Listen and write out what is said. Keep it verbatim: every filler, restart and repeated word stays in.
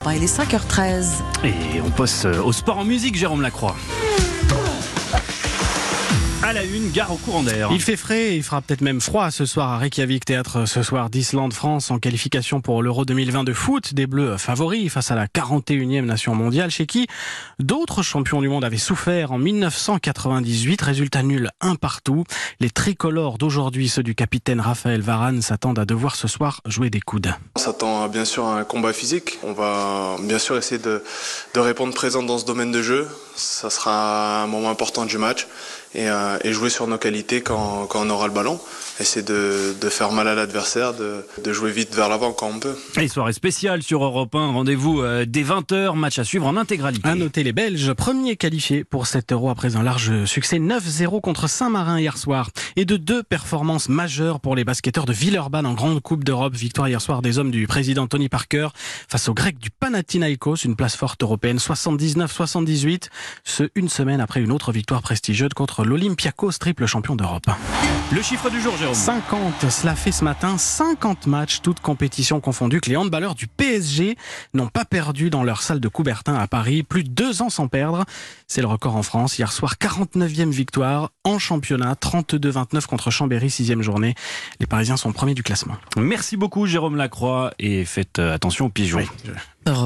Il est cinq heures treize. Et on passe au sport en musique, Jérôme Lacroix. À la une, gare au courant d'air. Il fait frais, il fera peut-être même froid ce soir à Reykjavik, théâtre ce soir d'Islande-France en qualification pour l'Euro deux mille vingt de foot. Des Bleus favoris face à la quarante et unième nation mondiale chez qui d'autres champions du monde avaient souffert en mille neuf cent quatre-vingt-dix-huit. Résultat nul, un partout. Les tricolores d'aujourd'hui, ceux du capitaine Raphaël Varane, s'attendent à devoir ce soir jouer des coudes. On s'attend bien sûr à un combat physique. On va bien sûr essayer de, de répondre présent dans ce domaine de jeu. Ça sera un moment important du match. Et, euh, et jouer sur nos qualités quand, quand on aura le ballon. Essayer de, de faire mal à l'adversaire, de, de jouer vite vers l'avant quand on peut. Et soirée spéciale sur Europe un, rendez-vous euh, dès vingt heures, match à suivre en intégralité. À noter les Belges, premiers qualifiés pour cet Euro après un large succès neuf zéro contre Saint-Marin hier soir. Et de deux performances majeures pour les basketteurs de Villeurbanne en Grande Coupe d'Europe. Victoire hier soir des hommes du président Tony Parker face aux Grecs du Panathinaikos, une place forte européenne soixante-dix-neuf soixante-dix-huit. Ce une semaine après une autre victoire prestigieuse contre l'Olympiakos, triple champion d'Europe. Le chiffre du jour, Jérôme. cinquante, cela fait ce matin cinquante matchs, toutes compétitions confondues, que les handballeurs du P S G n'ont pas perdu dans leur salle de Coubertin à Paris. Plus de deux ans sans perdre. C'est le record en France. Hier soir, quarante-neuvième victoire en championnat, trente-deux vingt-neuf contre Chambéry, sixième journée. Les Parisiens sont premiers du classement. Merci beaucoup, Jérôme Lacroix, et faites attention aux pigeons. Oui, je...